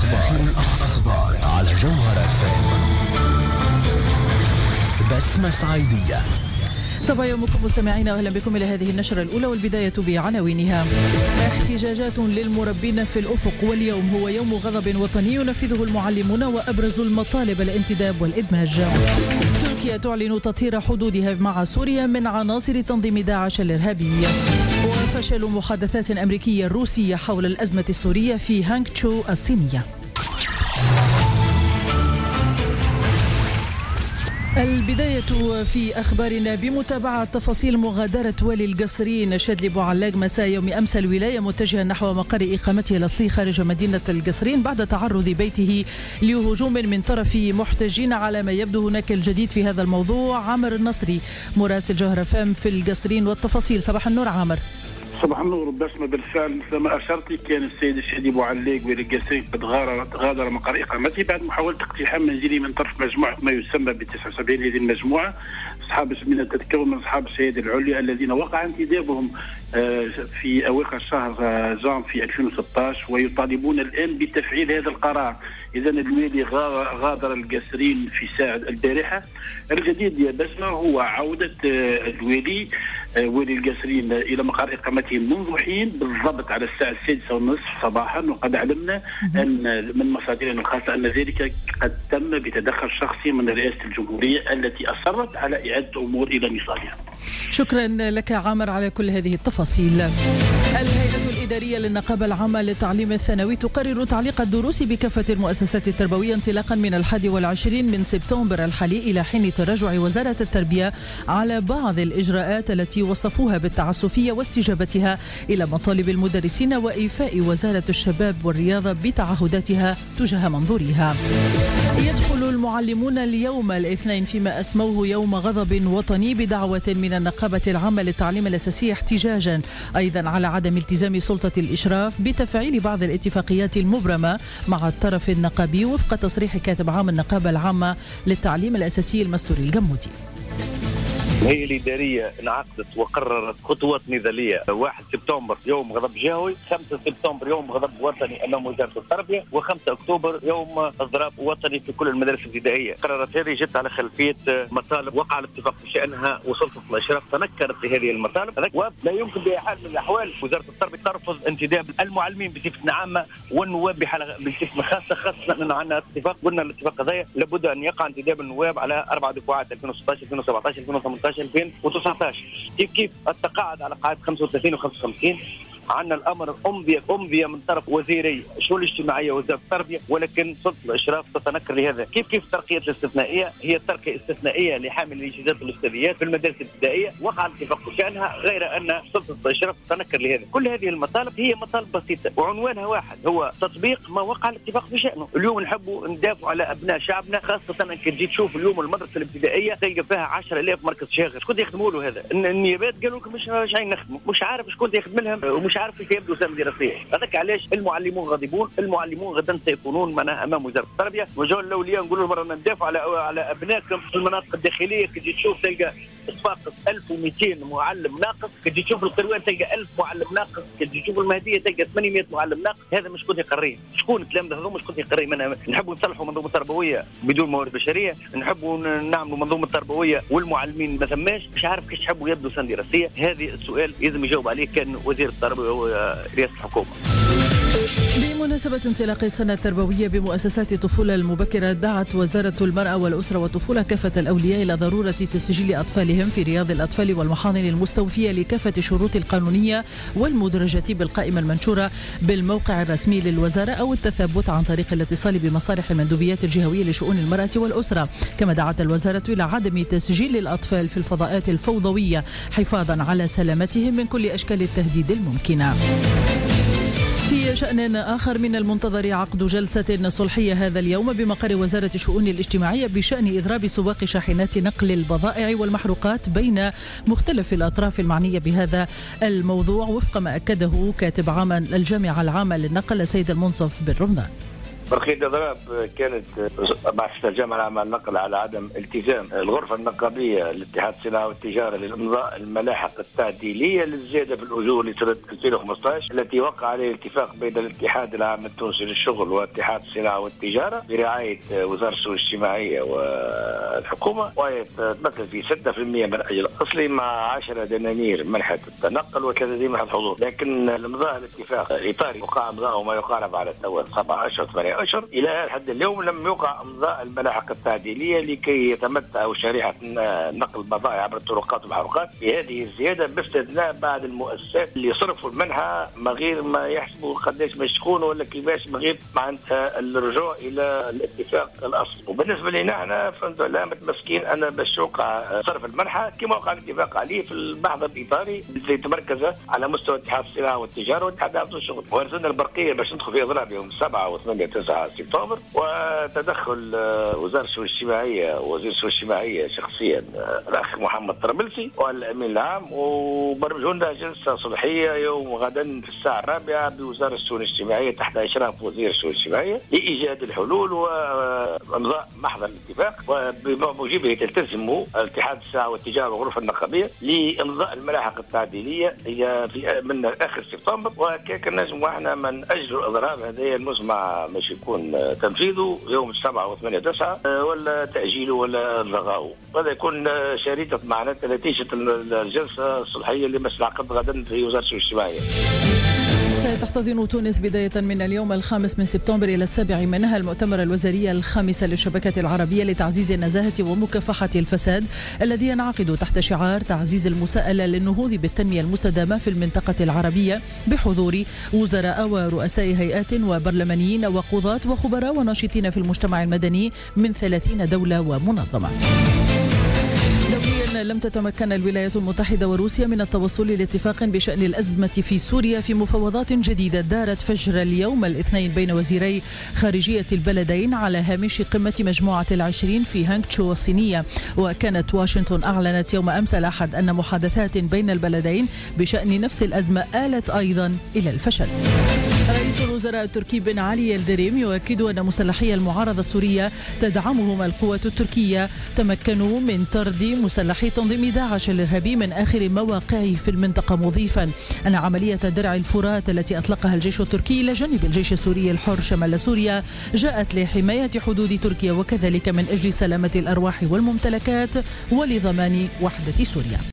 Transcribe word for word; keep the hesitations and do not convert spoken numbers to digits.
الأخبار, الأخبار على جوهر اف ام. بسمة صعيدية. طبعا يومكم مستمعين، واهلا بكم الى هذه النشرة الاولى والبداية بعناوينها. احتجاجات للمربين في الافق، واليوم هو يوم غضب وطني ينفذه المعلمون، وابرز المطالب الانتداب والادماج. تركيا تعلن تطهير حدودها مع سوريا من عناصر تنظيم داعش الارهابي. وفشل محادثات امريكية روسية حول الازمة السورية في هانغ تشو الصينية. البداية في أخبارنا بمتابعة تفاصيل مغادرة والي القصرين شادلي بوعلاق مساء يوم أمس الولاية، متجها نحو مقر إقامته الأصلي خارج مدينة القصرين بعد تعرض بيته لهجوم من طرف محتجين. على ما يبدو هناك الجديد في هذا الموضوع. عامر النصري مراسل جوهر فام في القصرين والتفاصيل. صباح النور عامر. صباح النور. بسمة بالفعل مثل ما أشرتي، كان السيد الشادي بوعلاق والي القصرين قد غادر مقر إقامته بعد محاولة اقتحام منزله من طرف مجموعة ما يسمى ب تسعة وسبعين. هذه المجموعة أصحاب من تتكون من أصحاب السيادة العليا الذين وقع انتدابهم في أواخر شهر جان في ألفين وستة عشر، ويطالبون الآن بتفعيل هذا القرار. إذا الوالي غادر القصرين في ساعة البارحة. الجديد يا بسمة هو عودة الوالي والي القصرين إلى مقر إقامته منذ حين، بالضبط على الساعة السادسة والنصف صباحا. وقد علمنا أن من مصادرنا الخاصة أن ذلك قد تم بتدخل شخصي من رئاسة الجمهورية التي أصرت على إعادة الأمور إلى نصابها. شكرا لك عامر على كل هذه التفاصيل. الهيئة الإدارية للنقابة العامة للتعليم الثانوي تقرر تعليق الدروس بكافة المؤسسات التربوية انطلاقا من الحادي والعشرين من سبتمبر الحالي إلى حين تراجع وزارة التربية على بعض الإجراءات التي وصفوها بالتعسفية واستجابتها إلى مطالب المدرسين، وإيفاء وزارة الشباب والرياضة بتعهداتها تجاه منظورها. يدخل المعلمون اليوم الاثنين فيما أسموه يوم غضب وطني بدعوة من النقابة العامة للتعليم الأساسي احتجاجا أيضا على عدم التزام سلطة الإشراف بتفعيل بعض الاتفاقيات المبرمة مع الطرف النقابي وفق تصريح كاتب عام النقابة العامة للتعليم الأساسي المستوري الجمودي. الهيئة الإدارية انعقدت وقررت خطوات نضالية. واحد سبتمبر يوم غضب جهوي، خمسة سبتمبر يوم غضب وطني أمام وزارة التربية، وخمسة أكتوبر يوم إضراب وطني في كل المدارس الابتدائية. قررت هذه جت على خلفية مطالب وقع الاتفاق بشأنها، وسلطة الإشراف تنكرت لهذه المطالب، ولا يمكن بأي حال من الأحوال وزارة التربية ترفض انتداب المعلمين بصفة عامة والنواب بحالة بصفة خاصة، خاصة أن عندنا اتفاق. قلنا الاتفاق هذا لابد أن يقع انتداب النواب على أربع دفعات ألفين وستة عشر ألفين وسبعة عشر ألفين وثمانية عشر ألفين وتسعة عشر. كيف كيف التقاعد على قاعدة خمسة وثلاثين وخمسة وخمسين. عندنا الامر امضي امضي من طرف وزيري الشؤون الاجتماعيه ووزاره التربيه، ولكن سلطه الاشراف تتنكر لهذا. كيف كيف الترقيه الاستثنائيه هي الترقيه الاستثنائيه لحامل الاجازات والاستاذيات في المدارس الابتدائيه، وقع الاتفاق بشانها، غير ان سلطه الاشراف تتنكر لهذا. كل هذه المطالب هي مطالب بسيطه وعنوانها واحد، هو تطبيق ما وقع الاتفاق بشانه. اليوم نحبوا ندافعوا على ابناء شعبنا، خاصه انك تجي تشوف اليوم المدرسه الابتدائيه تلقى فيها عشرة آلاف مركز شاغر. شكون يخدموا له هذا؟ النيابات قالوا لكم مش راجعين نخدموا، مش عارف شكون يخدم لهم ومش عارف كيف يبدو سنه دراسيه. هذاك علاش المعلمون غاضبون. المعلمون غدا سيكونون معنا امام وزاره التربيه، وجاوا الاولياء نقولوا مرة ندافعوا على على ابنائكم في المناطق الداخليه. كي تشوف تلقى تفاقد ألف ومئتين معلم ناقص، كي تشوف القروان تلقى ألف معلم ناقص، كي تشوف المهديه تلقى ثمانمئة معلم ناقص. هذا مش كنت يقريه، شكون الكلام هذا؟ مش كنت يقريه. من نحبوا نصلحوا منظومه تربويه بدون موارد بشريه، نحبوا نعملوا منظومه تربويه والمعلمين ما ثماش. مش عارف كيف تحبوا يبدو سنه دراسيه. هذه السؤال لازم يجاوب عليه كان وزير التربيه ورئاسه الحكومه. بمناسبة انطلاق السنة التربوية بمؤسسات الطفولة المبكرة، دعت وزارة المرأة والأسرة والطفولة كافة الأولياء إلى ضرورة تسجيل أطفالهم في رياض الأطفال والمحاضن المستوفية لكافة الشروط القانونية والمدرجة بالقائمة المنشورة بالموقع الرسمي للوزارة أو التثبت عن طريق الاتصال بمصالح المندوبيات الجهوية لشؤون المرأة والأسرة. كما دعت الوزارة إلى عدم تسجيل الأطفال في الفضاءات الفوضوية حفاظا على سلامتهم من كل أشكال التهديد الممكنة. في شأن آخر، من المنتظر عقد جلسة صلحية هذا اليوم بمقر وزارة الشؤون الاجتماعية بشأن إضراب سواق شاحنات نقل البضائع والمحروقات بين مختلف الأطراف المعنية بهذا الموضوع، وفق ما أكده كاتب عام الجامعة العامة للنقل السيد المنصف بن رمضان. برقية اضراب كانت بعد استرجام العمل النقل على عدم التزام الغرفه النقابيه للاتحاد الصناعه والتجاره للامضاء الملاحق التعديليه للزياده في الاجور لسنه ألفين وخمسة عشر التي وقع عليه الاتفاق بين الاتحاد العام التونسي للشغل واتحاد الصناعه والتجاره برعايه وزاره الشؤون الاجتماعيه والحكومه، وهي تمثل في ستة بالمئة من الاجر الاصلي مع عشرة دنانير منحه التنقل وثلاثين منحه الحضور. لكن الامضاء الاتفاق الاطاري وقع امضاءه ما يقارب على التو سبعة اشهر ثمانية اشهر، الى حد اليوم لم يوقع امضاء الملاحق التعديليه لكي يتمتع شريحه نقل البضائع عبر الطرقات والمحروقات بهذه الزياده، باستثناء بعض المؤسسات اللي صرفوا المنحه من غير ما يحسبوا قداش مشكون ولا كيفاش، من غير معناتها الرجوع الى الاتفاق الاصلي. وبالنسبه لنا احنا فهمت لا متمسكين انا باش يوقع صرف المنحه كما وقع الاتفاق عليه في المحضر الاطاري اللي تمركز على مستوى اتحاد الصناعه والتجاره واتحاد عبد الشغل. ورسلنا البرقيه باش ندخل في اضراب يوم سبعة وثمانية وتسعة سبتمبر، وتدخل وزاره الشؤون الاجتماعيه ووزير الشؤون الاجتماعيه شخصيا الاخ محمد طرابلسي والامين العام، وبرمجوا لنا جلسه صلحيه يوم غدا في الساعه الرابعه بوزاره الشؤون الاجتماعيه تحت اشراف وزير الشؤون الاجتماعيه لايجاد الحلول وامضاء محضر الاتفاق، وبموجبه تلتزم الاتحاد الصناعه والتجاره والغرفه النقابيه لامضاء الملاحق التعديليه هي في من اخر سبتمبر. وكيك نجم احنا من اجل الاضراب هذا المزمع مش يكون تنفيذه يوم سبعة وثمانية وتسعة ولا تاجيله ولا الغاءه، وهذا يكون شريطه معناتها نتيجه الجلسه الصلحيه اللي مسنعقد غدا في وزاره الشؤون الاجتماعيه. ستحتضن تونس بداية من اليوم الخامس من سبتمبر إلى السابع منها المؤتمر الوزاري الخامس للشبكة العربية لتعزيز النزاهة ومكافحة الفساد، الذي ينعقد تحت شعار تعزيز المساءلة للنهوض بالتنمية المستدامة في المنطقة العربية، بحضور وزراء ورؤساء هيئات وبرلمانيين وقضاة وخبراء وناشطين في المجتمع المدني من ثلاثين دولة ومنظمة. دوليا لم تتمكن الولايات المتحدة وروسيا من التوصل لاتفاق بشأن الأزمة في سوريا في مفاوضات جديدة دارت فجر اليوم الاثنين بين وزيري خارجية البلدين على هامش قمة مجموعة العشرين في هانغتشو الصينية. وكانت واشنطن أعلنت يوم أمس الأحد أن محادثات بين البلدين بشأن نفس الأزمة آلت أيضا إلى الفشل. رئيس الوزراء التركي بن علي يلدريم يؤكد أن مسلحي المعارضة السورية تدعمهم القوات التركية تمكنوا من طرد مسلحي تنظيم داعش الإرهابي من آخر مواقعه في المنطقة، مضيفا أن عملية درع الفرات التي أطلقها الجيش التركي إلى جانب الجيش السوري الحر شمال سوريا جاءت لحماية حدود تركيا وكذلك من أجل سلامة الأرواح والممتلكات ولضمان وحدة سوريا.